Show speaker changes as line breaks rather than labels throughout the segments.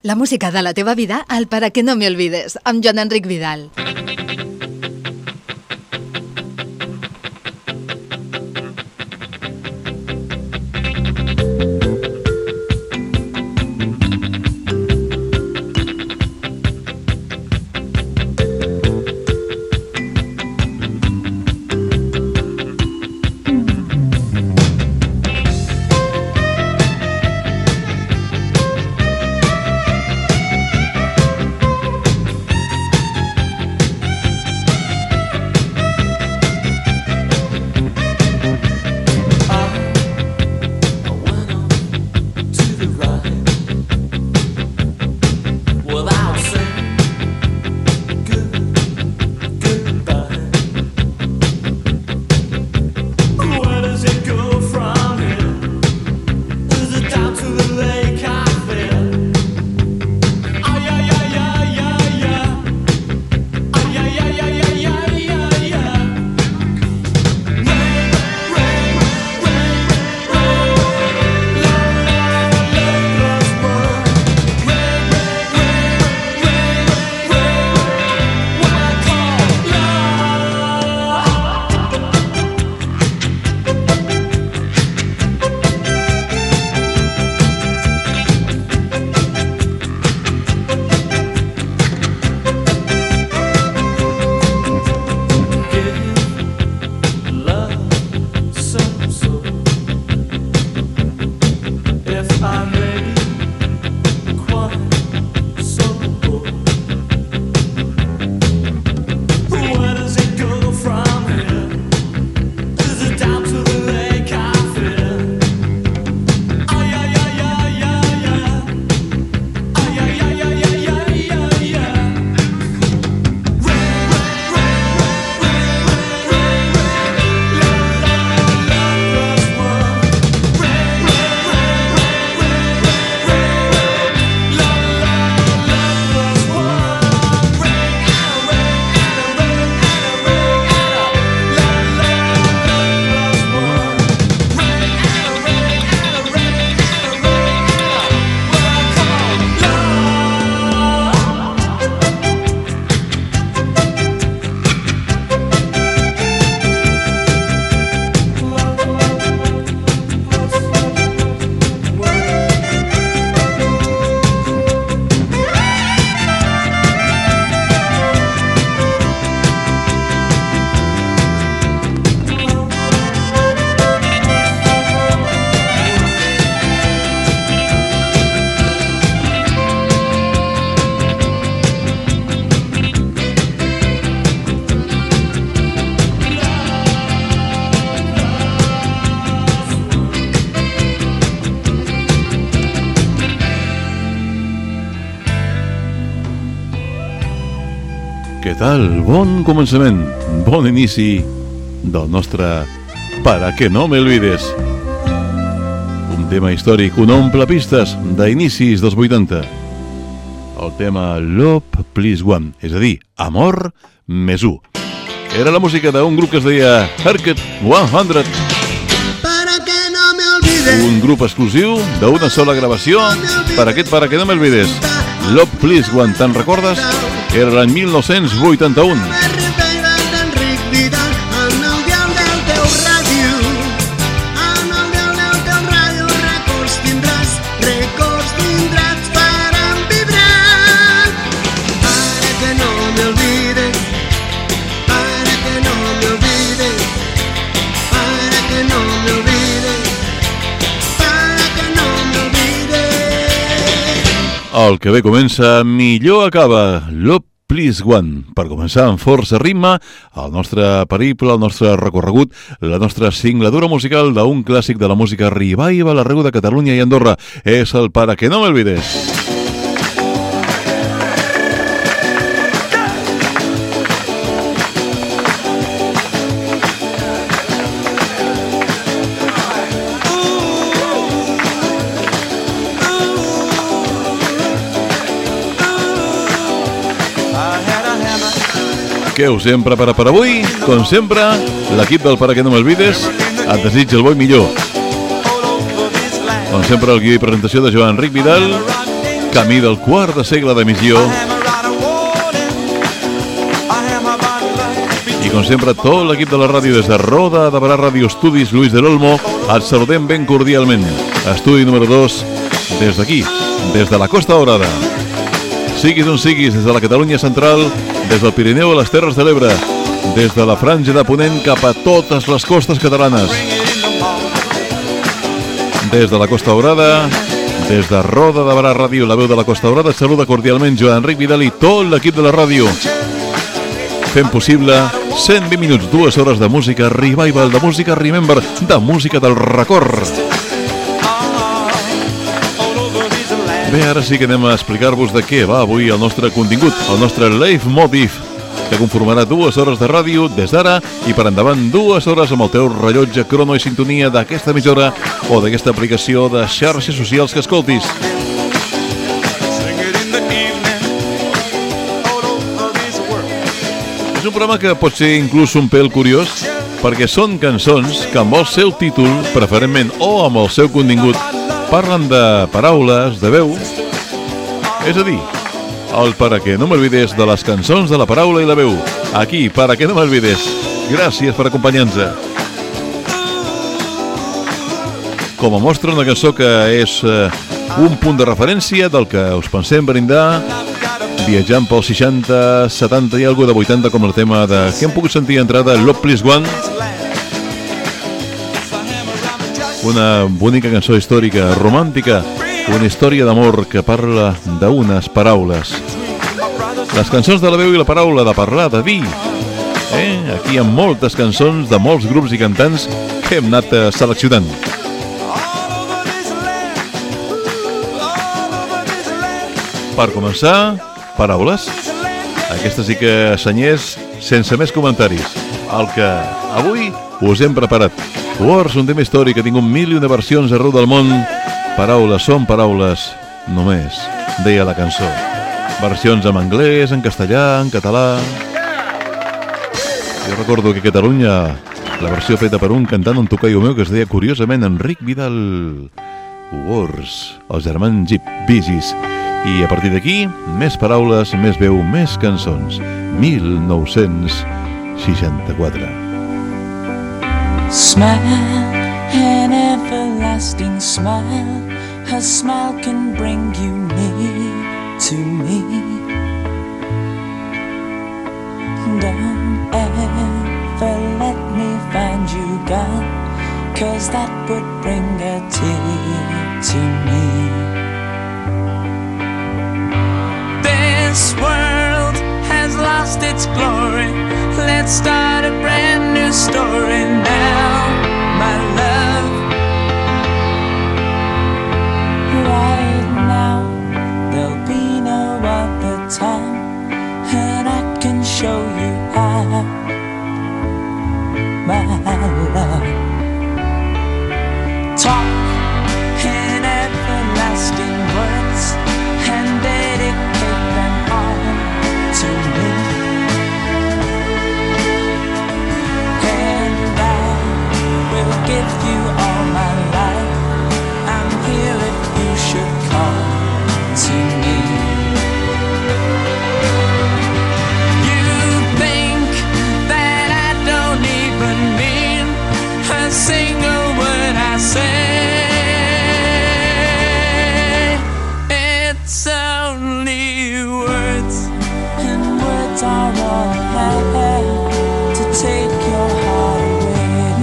La música de la teva vida al Para que no me olvides, amb Joan Enric Vidal.
Què tal? Bon començament, bon inici del nostre Para que no me olvides. Un tema històric, un omple pistes d'inicis dels 80. El tema Love Plus One, és a dir, Amor més 1. Era la música d'un grup que es deia Haircut 100.
Para que no me olvides.
Un grup exclusiu d'una sola gravació per aquest Para que no me olvides. Love Plus One, te'n recordes? Era l'any 1981. El que bé comença, millor acaba. Love Plus One. Per començar amb força ritme, el nostre periple, el nostre recorregut, la nostra singladura musical d'un clàssic de la música revival arreu de Catalunya i Andorra. És el Para que no me olvides. Què us hem preparat per avui? Com sempre, l'equip del Para que no me olvides et desitja el bo i millor. Com sempre, el guió i presentació de Joan Enric Vidal. camí del quart de segle d'emissió. I com sempre, tot l'equip de la ràdio des de Roda de Barà Ràdio Estudis Luis del Olmo, et saludem ben cordialment. Estudi número 2, des d'aquí, des de la Costa Daurada. Siguis on siguis, des de la Catalunya central, des del Pirineu a les Terres de l'Ebre, des de la Franja de Ponent cap a totes les costes catalanes. Des de la Costa Daurada, des de Roda de Barà Ràdio, la veu de la Costa Daurada, saluda cordialment Joan Enric Vidal i tot l'equip de la ràdio. Fem possible 120 minuts, 2 hores de música revival, de música remember, de música del record. Bé, ara sí que anem a explicar-vos de què va avui el nostre contingut, el nostre leitmotiv, que conformarà 2 hores de ràdio des d'ara i per endavant 2 hores amb el teu rellotge, crono i sintonia d'aquesta emissora o d'aquesta aplicació de xarxes socials que escoltis. És un programa que pot ser inclús un pèl curiós perquè són cançons que amb el seu títol, preferentment o amb el seu contingut, parlen de paraules, de veu. És a dir, el Para que no m'olvides de les cançons de la paraula i la veu. Aquí, Para que no m'olvides. Gràcies per acompanyar-nos. Com a mostra, una cançó que és un punt de referència del que us pensem brindar, viatjant pels 60, 70 i algo de 80, com el tema de que hem pogut sentir entrada Love Please One. Una bonica cançó històrica, romàntica, una història d'amor que parla d'unes paraules. Les cançons de la veu i la paraula, de parlar, de dir. Aquí hi ha moltes cançons de molts grups i cantants que hem anat seleccionant. Per començar, paraules. Aquesta sí que senyés sense més comentaris. El que avui us hem preparat. Words, un tema històric que ha tingut 1001 versions arreu del món. Paraules són paraules només, deia la cançó. Versions en anglès, en castellà, en català. Jo recordo que a Catalunya la versió feta per un cantant, un tocaio meu que es deia curiosament Enric Vidal. Words, els germans Bee Gees. I a partir d'aquí, més paraules, més veu, més cançons. 1964.
Smile, an everlasting smile. A smile can bring you near to me. Don't ever let me find you gone, 'cause that would bring a tear to me. This world has lost its glory. Let's start a brand new story now, my love. Right now, there'll be no other time, and I can show you how, my love. Talk in everlasting words and dedicate them all to me. And I will give you all my life. I'm here if you should call to me. You think that I don't even mean a single word I say. It's only words, and words are all I have to take your heart away.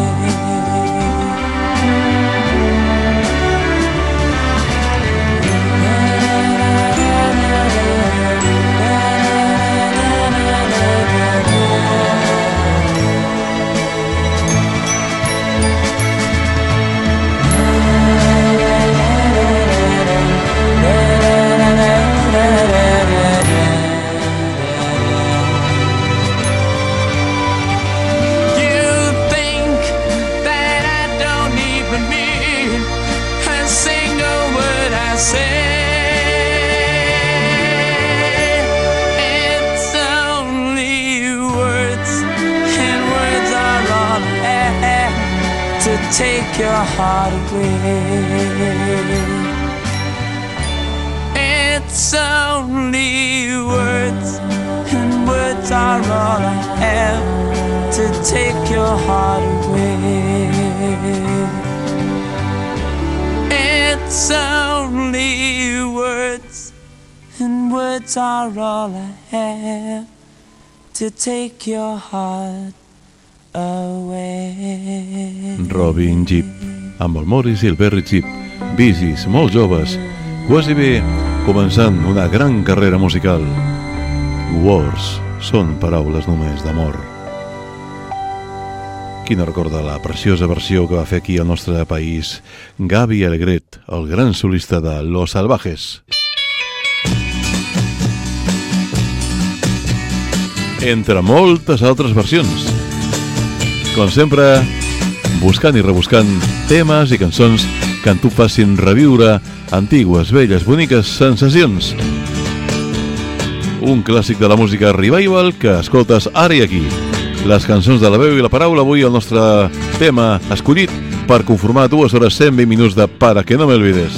Take your heart away. It's all I have to take your heart away. It's only words, and words are all I have to take your heart away.
Robin Gibb, amb el Morris i el Berry Gibb, Bee Gees, molt joves, quasi bé començant una gran carrera musical. Words són paraules només d'amor. Qui no recorda la preciosa versió que va fer aquí al nostre país Gaby Alegret, el gran solista de Los Salvajes. Entre moltes altres versions. Com sempre, buscant i rebuscant temes i cançons que en tu facin reviure antigues, velles, boniques sensacions. Un clàssic de la música revival que escoltes ara i aquí. Les cançons de la veu i la paraula, avui el nostre tema escollit per conformar 2 hores 120 minuts de Para que no me olvides.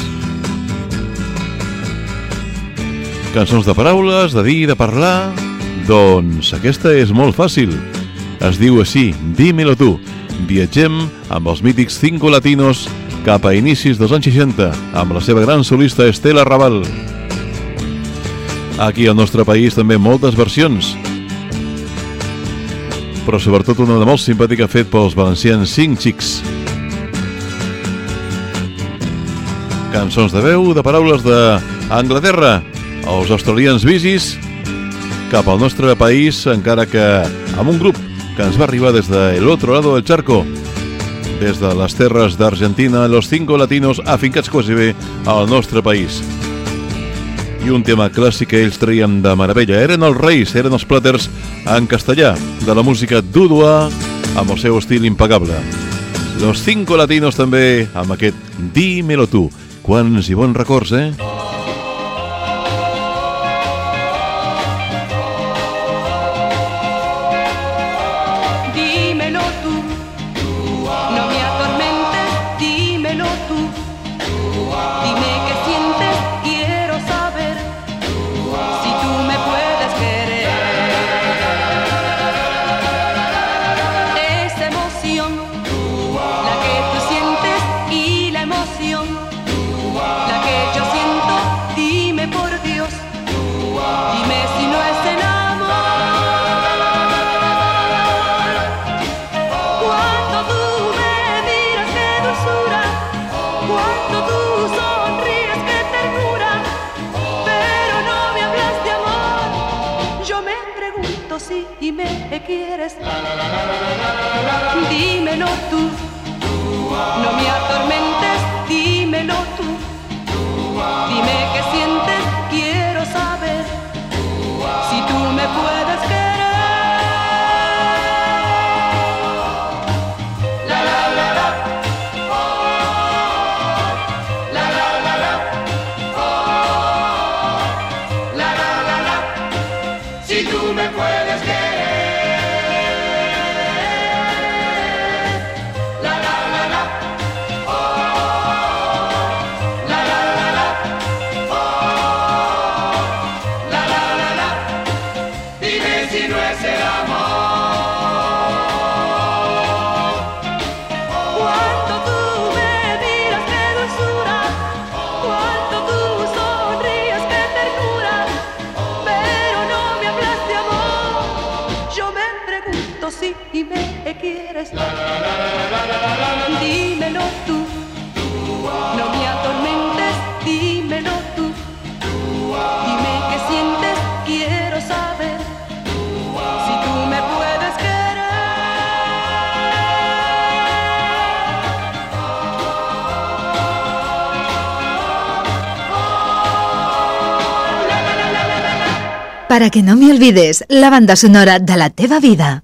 Cançons de paraules, de dir, de parlar. Doncs aquesta és molt fàcil. Es diu així, Dímelo tu. Viatgem amb els mítics Cinco Latinos cap a inicis dels anys 60 amb la seva gran solista Estela Raval. Aquí al nostre país també moltes versions, però sobretot una de molt simpàtica fet pels valencians 5 Xics. Cançons de veu, de paraules d'Anglaterra, els australians Bee Gees, cap al nostre país, encara que amb un grup que ens va arribar des del otro lado del charco, des de les terres d'Argentina, los Cinco Latinos afincats quasi bé al nostre país. I un tema clàssic que ells traien de meravella. Eren els reis, eren els Platters en castellà, de la música dúdua, amb el seu estil impecable. Los Cinco Latinos també, amb aquest Dímelo tu. Quants i bons records, eh?
Dímelo tú, no me atormentes, dímelo tú. Dime qué sientes, quiero saber si tú me puedes querer. Esa emoción, la que tú sientes y la emoción, la que yo siento, dime por Dios, dime si no es el amor. Cuando tú me miras, qué dulzura, cuando tú sonríes, qué ternura, pero no me hablas de amor. Yo me pregunto si me quieres. Dímelo tú, no me atormentes, dímelo tú. Dime qué sientes, quiero saber si tú me puedes querer. La la la la, oh, la la la la, oh, la la la la, si tú me puedes querer. La la la la, oh, la la la la, oh, la la la la, dime si no es el amor. Cuando tú me miras, qué dulzura, cuando tú sonríes, qué ternura, pero no me hablas de amor. Yo me pregunto si me quieres. Dímelo tú, no me atormentes, dímelo tú. Dime qué sientes, quiero saber si tú me puedes querer.
Para que no me olvides, la banda sonora de la teva vida.